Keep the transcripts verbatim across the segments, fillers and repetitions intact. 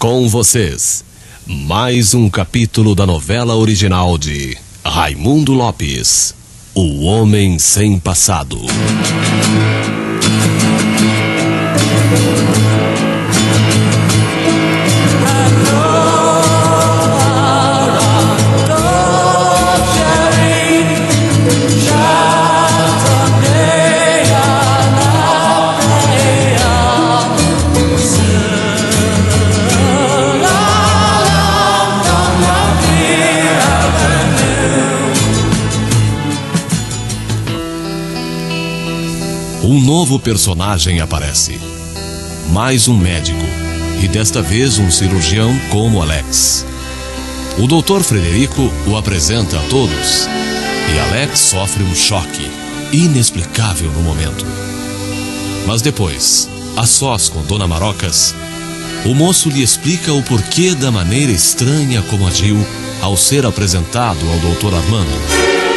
Com vocês, mais um capítulo da novela original de Raimundo Lopes, O Homem Sem Passado. Um novo personagem aparece. Mais um médico, e desta vez um cirurgião como Alex. O doutor Frederico o apresenta a todos, e Alex sofre um choque inexplicável no momento. Mas depois, a sós com Dona Marocas, o moço lhe explica o porquê da maneira estranha como agiu ao ser apresentado ao doutor Armando.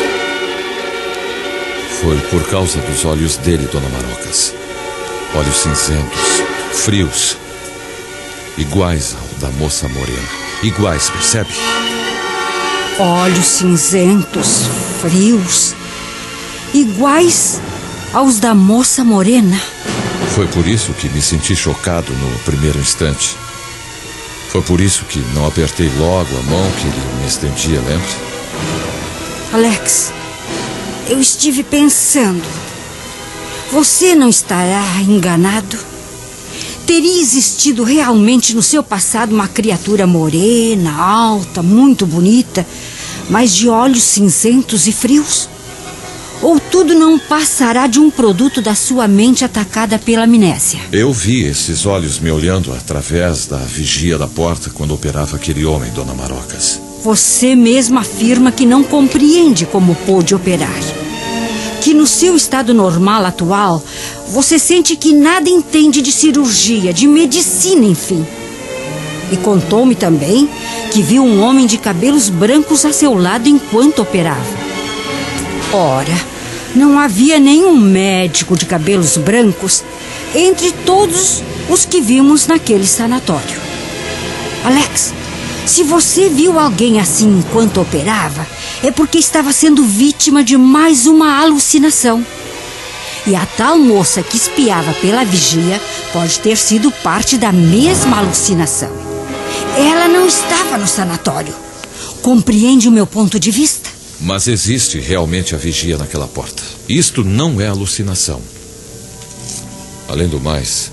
Foi por causa dos olhos dele, Dona Marocas. Olhos cinzentos, frios, iguais ao da moça morena. Iguais, percebe? Olhos cinzentos, frios, iguais aos da moça morena. Foi por isso que me senti chocado no primeiro instante. Foi por isso que não apertei logo a mão que ele me estendia, lembra? Alex, eu estive pensando. Você não estará enganado? Teria existido realmente no seu passado uma criatura morena, alta, muito bonita, mas de olhos cinzentos e frios? Ou tudo não passará de um produto da sua mente atacada pela amnésia? Eu vi esses olhos me olhando através da vigia da porta quando operava aquele homem, Dona Marocas. Você mesmo afirma que não compreende como pôde operar. Que no seu estado normal atual, você sente que nada entende de cirurgia, de medicina, enfim. E contou-me também que viu um homem de cabelos brancos a seu lado enquanto operava. Ora, não havia nenhum médico de cabelos brancos entre todos os que vimos naquele sanatório. Alex, se você viu alguém assim enquanto operava, é porque estava sendo vítima de mais uma alucinação. E a tal moça que espiava pela vigia pode ter sido parte da mesma alucinação. Ela não estava no sanatório. Compreende o meu ponto de vista? Mas existe realmente a vigia naquela porta. Isto não é alucinação. Além do mais,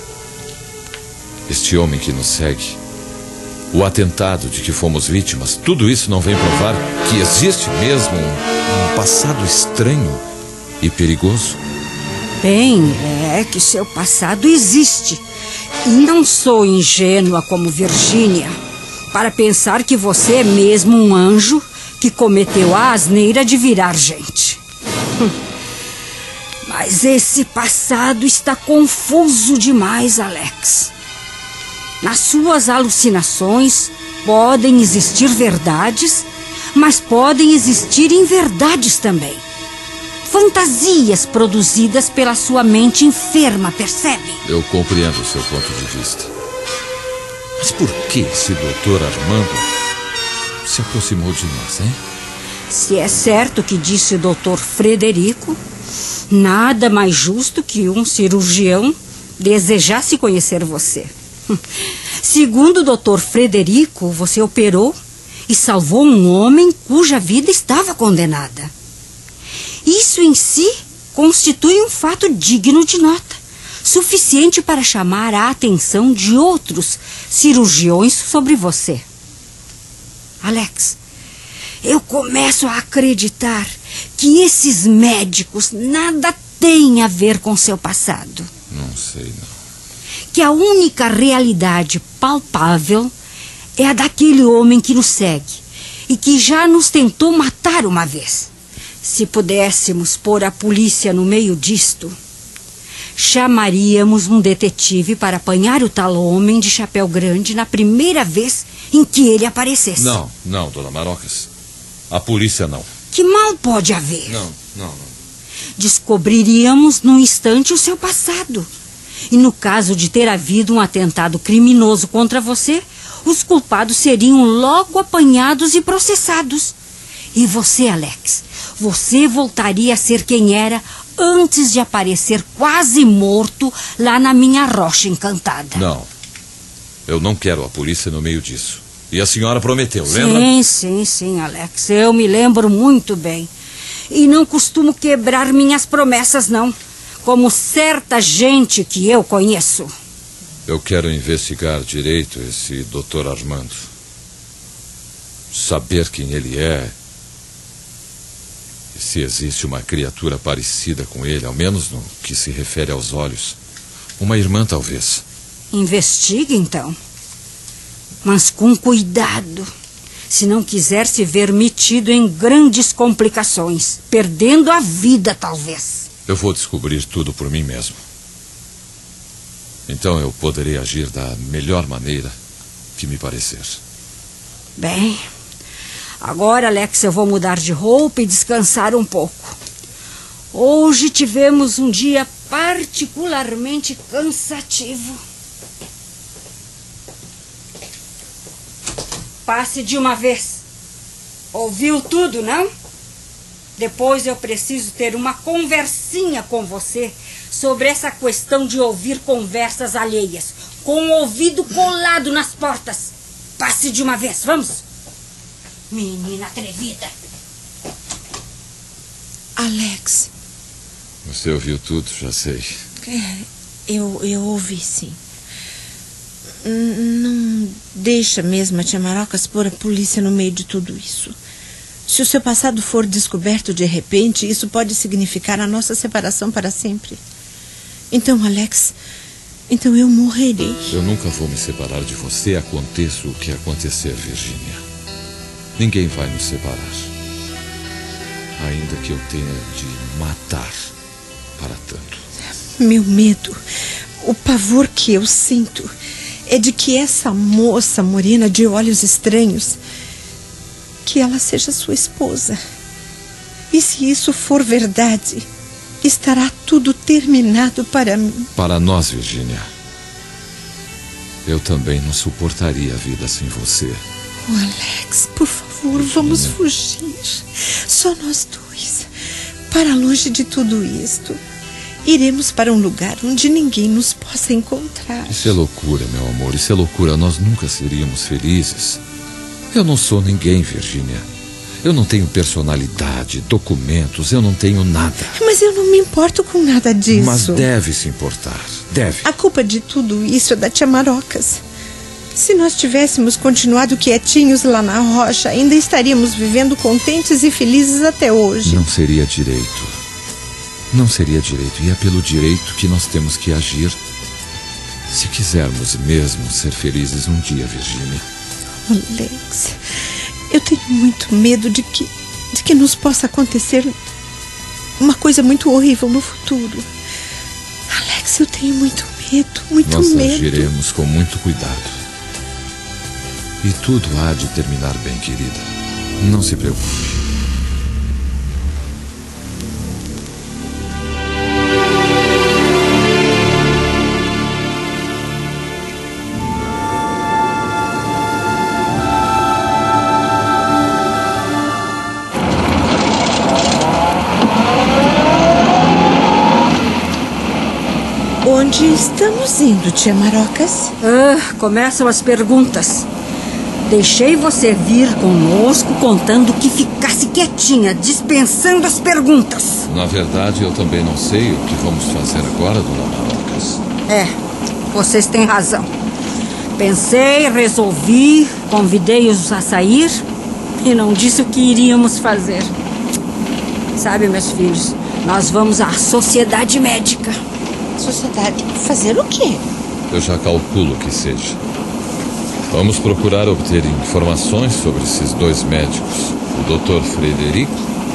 este homem que nos segue, o atentado de que fomos vítimas, tudo isso não vem provar que existe mesmo um, um passado estranho e perigoso? Bem, é que seu passado existe. E não sou ingênua como Virgínia para pensar que você é mesmo um anjo que cometeu a asneira de virar gente. Mas esse passado está confuso demais, Alex. Nas suas alucinações podem existir verdades, mas podem existir inverdades também. Fantasias produzidas pela sua mente enferma, percebe? Eu compreendo o seu ponto de vista. Mas por que esse doutor Armando se aproximou de nós, hein? Se é certo o que disse o doutor Frederico, nada mais justo que um cirurgião desejasse conhecer você. Segundo o doutor Frederico, você operou e salvou um homem cuja vida estava condenada. Isso em si constitui um fato digno de nota, suficiente para chamar a atenção de outros cirurgiões sobre você. Alex, eu começo a acreditar que esses médicos nada têm a ver com seu passado. Não sei, não. Que a única realidade palpável é a daquele homem que nos segue e que já nos tentou matar uma vez. Se pudéssemos pôr a polícia no meio disto, chamaríamos um detetive para apanhar o tal homem de chapéu grande na primeira vez em que ele aparecesse. Não, não, Dona Marocas. A polícia não. Que mal pode haver? Não, não, não. Descobriríamos num instante o seu passado E no caso de ter havido um atentado criminoso contra você, os culpados seriam logo apanhados e processados. E você, Alex, você voltaria a ser quem era antes de aparecer quase morto lá na minha rocha encantada. Não. Eu não quero a polícia no meio disso. E a senhora prometeu, lembra? Sim, sim, sim, Alex. Eu me lembro muito bem. E não costumo quebrar minhas promessas, não. Como certa gente que eu conheço. Eu quero investigar direito esse doutor Armando. Saber quem ele é. E se existe uma criatura parecida com ele, ao menos no que se refere aos olhos. Uma irmã, talvez. Investigue, então. Mas com cuidado. Se não quiser se ver metido em grandes complicações. Perdendo a vida, talvez. Eu vou descobrir tudo por mim mesmo. Então eu poderei agir da melhor maneira que me parecer. Bem, agora, Alex, eu vou mudar de roupa e descansar um pouco. Hoje tivemos um dia particularmente cansativo. Passe de uma vez. Ouviu tudo, não? Depois eu preciso ter uma conversinha com você sobre essa questão de ouvir conversas alheias, com o ouvido colado nas portas. Passe de uma vez, vamos? Menina atrevida. Alex. Você ouviu tudo, já sei. É, eu, eu ouvi, sim. N- Não deixa mesmo a tia Marocas pôr a polícia no meio de tudo isso. Se o seu passado for descoberto de repente, isso pode significar a nossa separação para sempre. Então, Alex, então eu morrerei. Eu nunca vou me separar de você, aconteça o que acontecer, Virgínia. Ninguém vai nos separar. Ainda que eu tenha de matar para tanto. Meu medo, o pavor que eu sinto é de que essa moça morena de olhos estranhos, que ela seja sua esposa. E se isso for verdade, estará tudo terminado para mim. Para nós, Virgínia. Eu também não suportaria a vida sem você. Oh, Alex, por favor, Virgínia, vamos fugir. Só nós dois. Para longe de tudo isto. Iremos para um lugar onde ninguém nos possa encontrar. Isso é loucura, meu amor. Isso é loucura. Nós nunca seríamos felizes. Eu não sou ninguém, Virgínia. Eu não tenho personalidade, documentos, eu não tenho nada. Mas eu não me importo com nada disso. Mas deve se importar, deve. A culpa de tudo isso é da tia Marocas. Se nós tivéssemos continuado quietinhos lá na rocha, ainda estaríamos vivendo contentes e felizes até hoje. Não seria direito. Não seria direito. E é pelo direito que nós temos que agir. Se quisermos mesmo ser felizes um dia, Virgínia. Alex, eu tenho muito medo de que, de que nos possa acontecer uma coisa muito horrível no futuro. Alex, eu tenho muito medo, muito Nós medo. Nós agiremos com muito cuidado. E tudo há de terminar bem, querida. Não se preocupe. Onde estamos indo, tia Marocas? Ah, começam as perguntas. Deixei você vir conosco contando que ficasse quietinha, dispensando as perguntas. Na verdade, eu também não sei o que vamos fazer agora, dona Marocas. É, vocês têm razão. Pensei, resolvi, convidei-os a sair e não disse o que iríamos fazer. Sabe, meus filhos, nós vamos à sociedade médica. Sociedade? Fazer o quê? Eu já calculo que seja. Vamos procurar obter informações sobre esses dois médicos, o doutor Frederico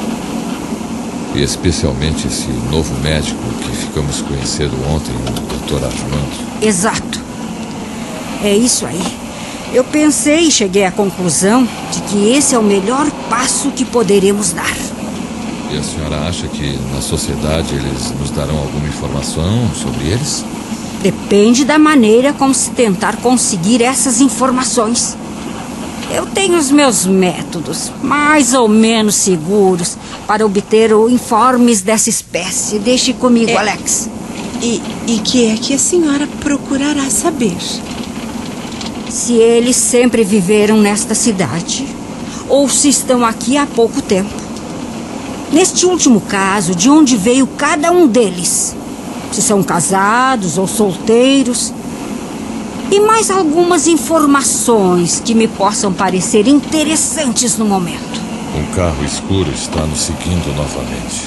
e especialmente esse novo médico que ficamos conhecendo ontem, o doutor Armando. Exato. É isso aí. Eu pensei e cheguei à conclusão de que esse é o melhor passo que poderemos dar. E a senhora acha que na sociedade eles nos darão alguma informação sobre eles? Depende da maneira como se tentar conseguir essas informações. Eu tenho os meus métodos, mais ou menos seguros, para obter informes dessa espécie. Deixe comigo, é, Alex. E, e que é que a senhora procurará saber? Se eles sempre viveram nesta cidade, ou se estão aqui há pouco tempo. Neste último caso, de onde veio cada um deles? Se são casados ou solteiros? E mais algumas informações que me possam parecer interessantes no momento. Um carro escuro está nos seguindo novamente.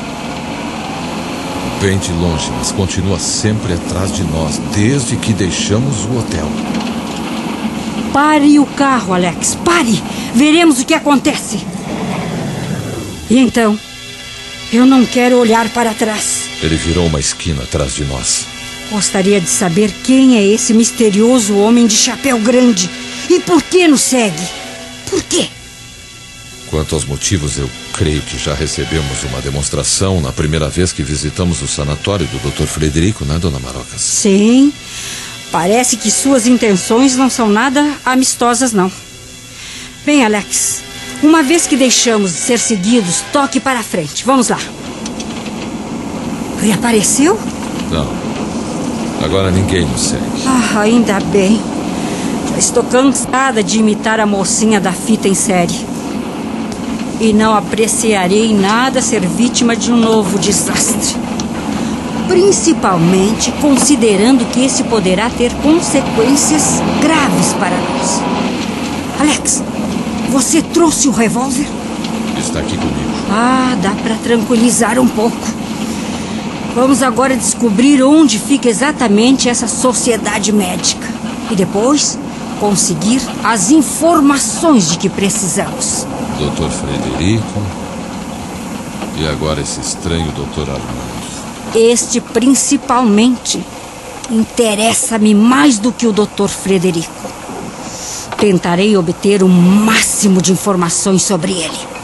Bem de longe, mas continua sempre atrás de nós, desde que deixamos o hotel. Pare o carro, Alex, pare! Veremos o que acontece. E então, eu não quero olhar para trás. Ele virou uma esquina atrás de nós. Gostaria de saber quem é esse misterioso homem de chapéu grande e por que nos segue. Por quê? Quanto aos motivos, eu creio que já recebemos uma demonstração na primeira vez que visitamos o sanatório do doutor Frederico, né, dona Marocas? Sim. Parece que suas intenções não são nada amistosas, não. Bem, Alex, uma vez que deixamos de ser seguidos, toque para a frente. Vamos lá. Reapareceu? Não. Agora ninguém nos segue. Ah, ainda bem. Já estou cansada de imitar a mocinha da fita em série. E não apreciarei nada ser vítima de um novo desastre. Principalmente considerando que esse poderá ter consequências graves para nós. Alex, você trouxe o revólver? Está aqui comigo. Ah, dá para tranquilizar um pouco. Vamos agora descobrir onde fica exatamente essa sociedade médica. E depois, conseguir as informações de que precisamos. doutor Frederico. E agora esse estranho doutor Armando. Este, principalmente, interessa-me mais do que o doutor Frederico. Tentarei obter o máximo de informações sobre ele.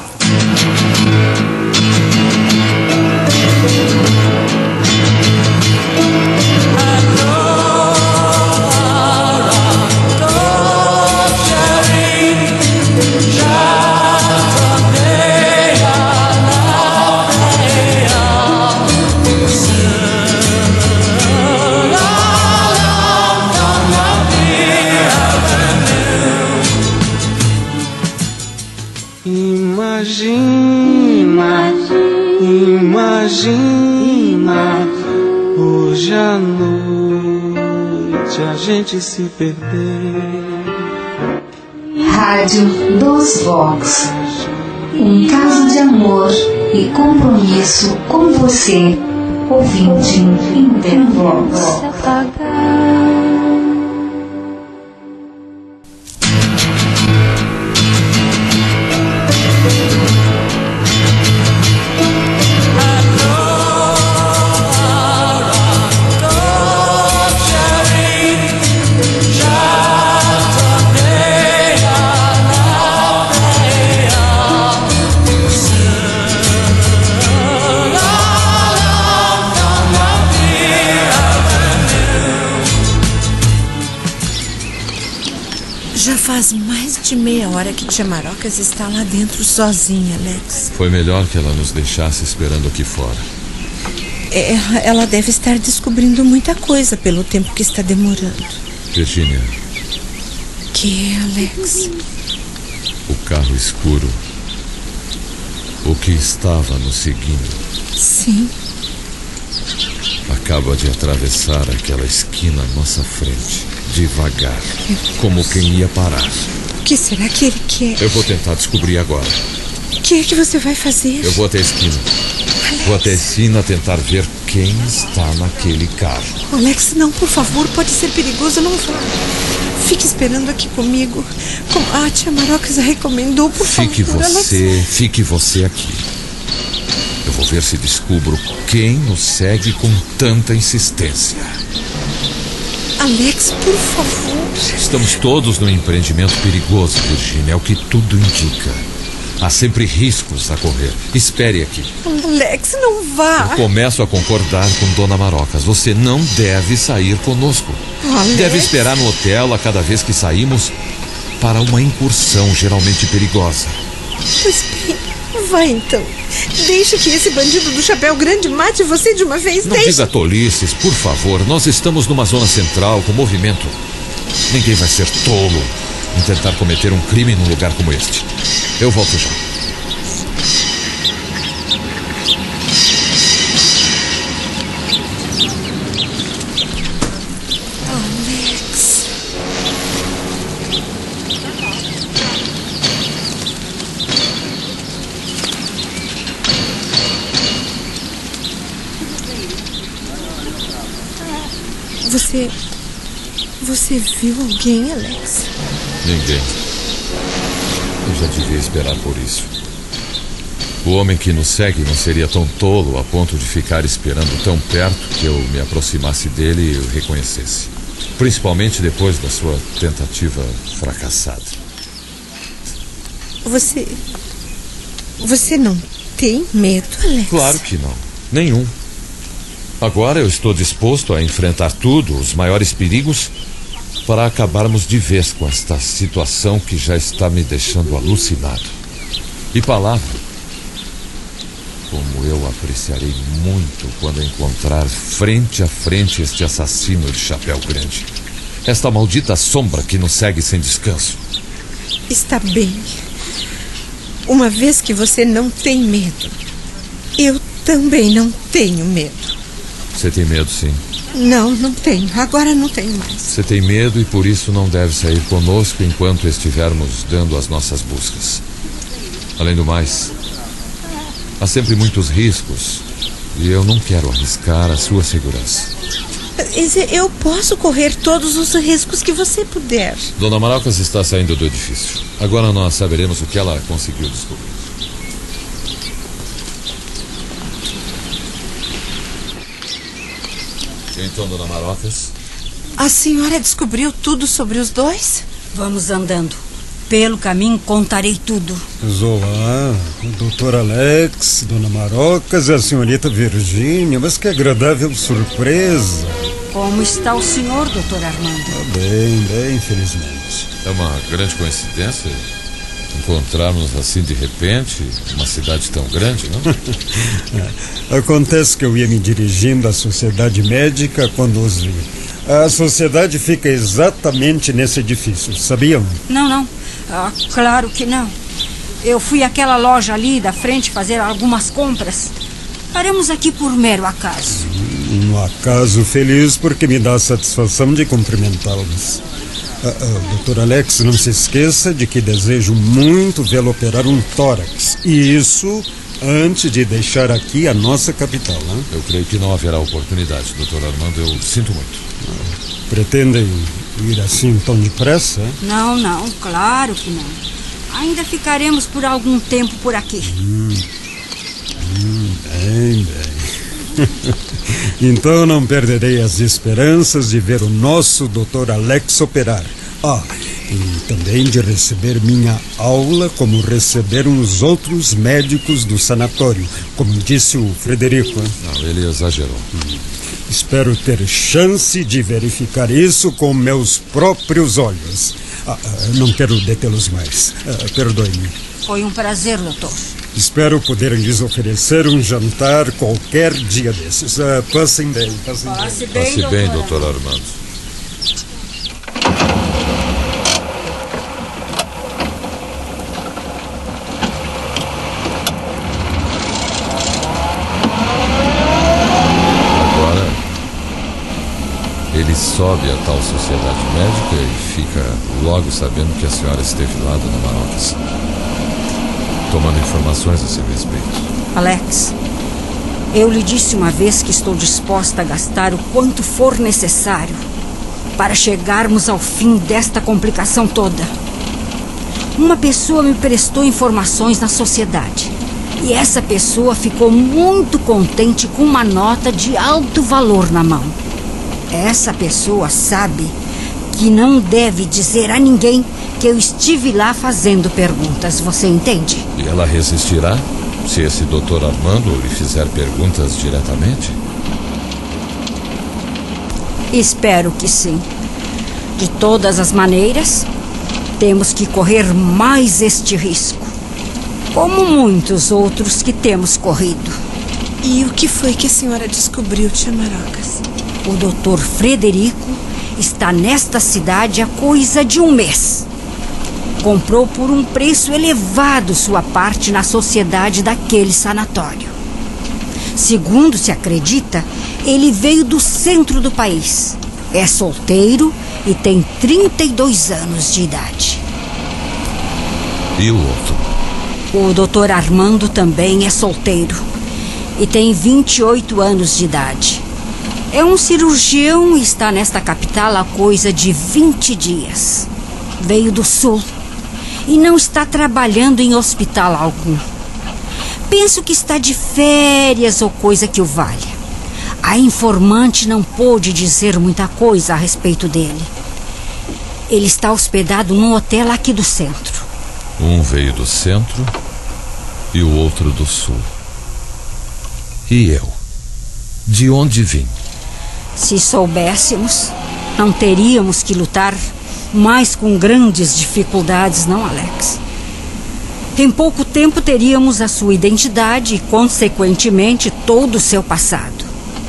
Imagina, imagina, hoje à noite a gente se perder. Rádio Dos Vox. Um caso de amor e compromisso com você, ouvinte Intervox. Já faz mais de meia hora que tia Marocas está lá dentro sozinha, Alex. Foi melhor que ela nos deixasse esperando aqui fora. É, ela deve estar descobrindo muita coisa pelo tempo que está demorando. Virginia. Que é, Alex? O carro escuro. O que estava nos seguindo. Sim. Acaba de atravessar aquela esquina à nossa frente. Devagar, como quem ia parar. O que será que ele quer? Eu vou tentar descobrir agora. O que é que você vai fazer? Eu vou até a esquina. Alex. Vou até a esquina tentar ver quem está naquele carro. Alex, não, por favor, pode ser perigoso, não vá. Fique esperando aqui comigo. Como a tia Marocas recomendou, por fique favor. Fique você, Alex. fique você aqui. Eu vou ver se descubro quem nos segue com tanta insistência. Alex, por favor. Estamos todos num empreendimento perigoso, Virginia, é o que tudo indica. Há sempre riscos a correr. Espere aqui. Alex, não vá. Eu começo a concordar com Dona Marocas. Você não deve sair conosco. Alex. Deve esperar no hotel a cada vez que saímos para uma incursão geralmente perigosa. Pois bem, vai então. Deixe que esse bandido do chapéu grande mate você de uma vez. Não Deixe... diga tolices, por favor. Nós estamos numa zona central com movimento. Ninguém vai ser tolo em tentar cometer um crime num lugar como este. Eu volto já. Alex. Você... Você viu alguém, Alex? Ninguém. Eu já devia esperar por isso. O homem que nos segue não seria tão tolo a ponto de ficar esperando tão perto que eu me aproximasse dele e o reconhecesse. Principalmente depois da sua tentativa fracassada. Você... Você não tem medo, Alex? Claro que não. Nenhum. Agora eu estou disposto a enfrentar tudo, os maiores perigos, para acabarmos de vez com esta situação que já está me deixando alucinado. E palavra, como eu apreciarei muito quando encontrar frente a frente este assassino de chapéu grande. Esta maldita sombra que nos segue sem descanso. Está bem. Uma vez que você não tem medo, eu também não tenho medo. Você tem medo, sim. Não, não tenho. Agora não tenho mais. Você tem medo e por isso não deve sair conosco enquanto estivermos dando as nossas buscas. Além do mais, há sempre muitos riscos e eu não quero arriscar a sua segurança. Eu posso correr todos os riscos que você puder. Dona Marocas está saindo do edifício. Agora nós saberemos o que ela conseguiu descobrir. Então, Dona Marocas? A senhora descobriu tudo sobre os dois? Vamos andando. Pelo caminho contarei tudo. Zoá, o doutor Alex, Dona Marocas e a senhorita Virgínia, mas que agradável surpresa. Como está o senhor, doutor Armando? Tá bem, bem, infelizmente. É uma grande coincidência encontrarmos assim de repente uma cidade tão grande, não? Acontece que eu ia me dirigindo à sociedade médica quando os vi. A sociedade fica exatamente nesse edifício, sabiam? Não, não. Ah, claro que não. Eu fui àquela loja ali da frente fazer algumas compras. Paramos aqui por mero acaso. Um acaso feliz porque me dá a satisfação de cumprimentá-los. Ah, ah, doutor Alex, não se esqueça de que desejo muito vê-lo operar um tórax. E isso antes de deixar aqui a nossa capital, né? Eu creio que não haverá oportunidade, doutor Armando. Eu sinto muito. Ah, pretendem ir assim tão depressa? Não, não, claro que não. Ainda ficaremos por algum tempo por aqui. Hum, hum, bem, bem. Então não perderei as esperanças de ver o nosso doutor Alex operar. Ah, e também de receber minha aula como receberam os outros médicos do sanatório, como disse o Frederico. Não, ele exagerou. Hum. Espero ter chance de verificar isso com meus próprios olhos. Ah, não quero detê-los mais. Ah, perdoe-me. Foi um prazer, doutor. Espero poder lhes oferecer um jantar qualquer dia desses. Ah, passem bem, passem Passe bem. bem, Passe bem, doutor Armando. Agora, ele sobe a tal sociedade médica e fica logo sabendo que a senhora esteve lá, Dona Marocas, tomando informações a seu respeito. Alex, eu lhe disse uma vez que estou disposta a gastar o quanto for necessário para chegarmos ao fim desta complicação toda. Uma pessoa me prestou informações na sociedade e essa pessoa ficou muito contente com uma nota de alto valor na mão. Essa pessoa sabe que não deve dizer a ninguém que eu estive lá fazendo perguntas, você entende? E ela resistirá se esse doutor Armando lhe fizer perguntas diretamente? Espero que sim. De todas as maneiras, temos que correr mais este risco, como muitos outros que temos corrido. E o que foi que a senhora descobriu, tia Marocas? O doutor Frederico está nesta cidade há coisa de um mês. Comprou por um preço elevado sua parte na sociedade daquele sanatório. Segundo se acredita, ele veio do centro do país. É solteiro e tem trinta e dois anos de idade. E o outro? O doutor Armando também é solteiro e tem vinte e oito anos de idade. É um cirurgião e está nesta capital há coisa de vinte dias. Veio do sul e não está trabalhando em hospital algum. Penso que está de férias ou coisa que o valha. A informante não pôde dizer muita coisa a respeito dele. Ele está hospedado num hotel aqui do centro. Um veio do centro e o outro do sul. E eu? De onde vim? Se soubéssemos, não teríamos que lutar mais com grandes dificuldades, não, Alex? Em pouco tempo teríamos a sua identidade e, consequentemente, todo o seu passado.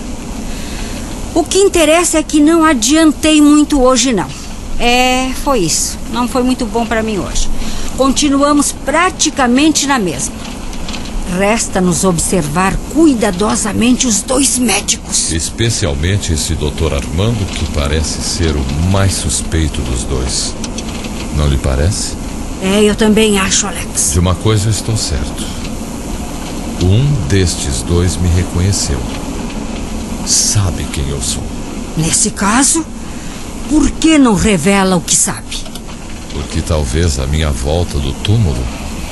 O que interessa é que não adiantei muito hoje, não. É, foi isso. Não foi muito bom para mim hoje. Continuamos praticamente na mesma. Resta-nos observar cuidadosamente os dois médicos. Especialmente esse doutor Armando, que parece ser o mais suspeito dos dois. Não lhe parece? É, eu também acho, Alex. De uma coisa eu estou certo. Um destes dois me reconheceu. Sabe quem eu sou. Nesse caso, por que não revela o que sabe? Porque talvez a minha volta do túmulo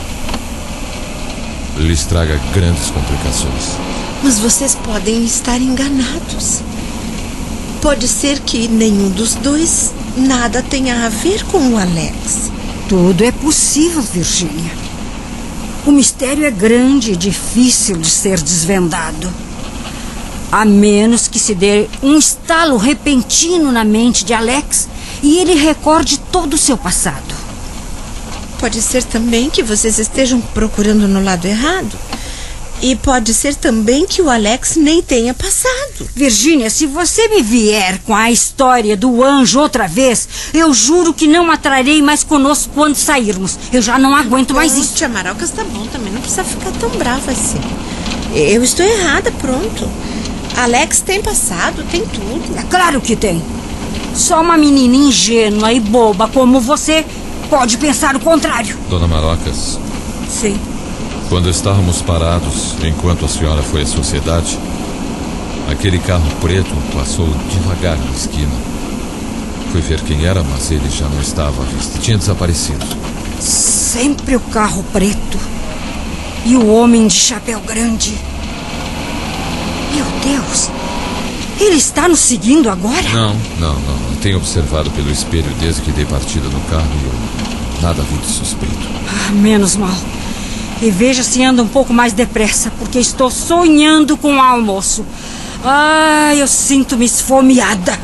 lhes traga grandes complicações. Mas vocês podem estar enganados. Pode ser que nenhum dos dois nada tenha a ver com o Alex. Tudo é possível, Virgínia. O mistério é grande e difícil de ser desvendado. A menos que se dê um estalo repentino na mente de Alex e ele recorde todo o seu passado. Pode ser também que vocês estejam procurando no lado errado. E pode ser também que o Alex nem tenha passado. Virgínia, se você me vier com a história do anjo outra vez, eu juro que não a trarei mais conosco quando sairmos. Eu já não aguento mais Bom, isso. Tia Marocas, tá bom, também não precisa ficar tão brava assim. Eu estou errada, pronto. Alex tem passado, tem tudo. É claro que tem. Só uma menina ingênua e boba como você pode pensar o contrário. Dona Marocas. Sim. Quando estávamos parados, enquanto a senhora foi à sociedade, aquele carro preto passou devagar na esquina. Fui ver quem era, mas ele já não estava à vista. Tinha desaparecido. Sempre o carro preto e o homem de chapéu grande. Meu Deus, ele está nos seguindo agora? Não, não, não. Eu tenho observado pelo espelho desde que dei partida no carro e eu nada vi de suspeito. Ah, menos mal. E veja se anda um pouco mais depressa, porque estou sonhando com o almoço. Ah, eu sinto-me esfomeada.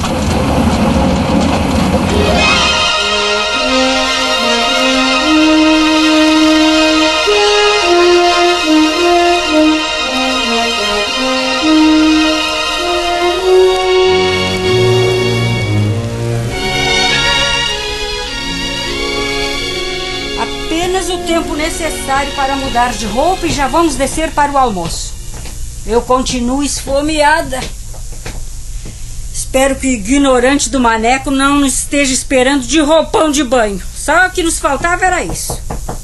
Apenas o tempo necessário para mudar de roupa e já vamos descer para o almoço. Eu continuo esfomeada. Espero que o ignorante do maneco não nos esteja esperando de roupão de banho. Só o que nos faltava era isso.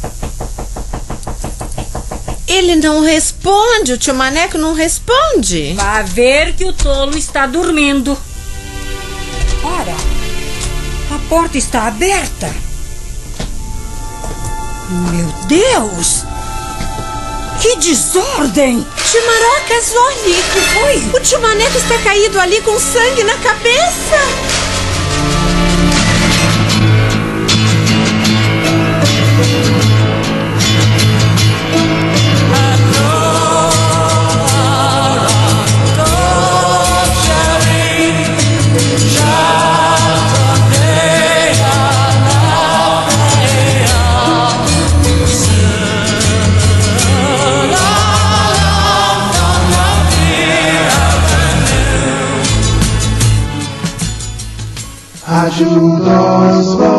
Ele não responde, o tio Maneco não responde. Vá ver que o tolo está dormindo. Ora, a porta está aberta. Meu Deus! Que desordem! Tio Marocas, olhe! O que foi? O tio Maneco está caído ali com sangue na cabeça! Ajuda os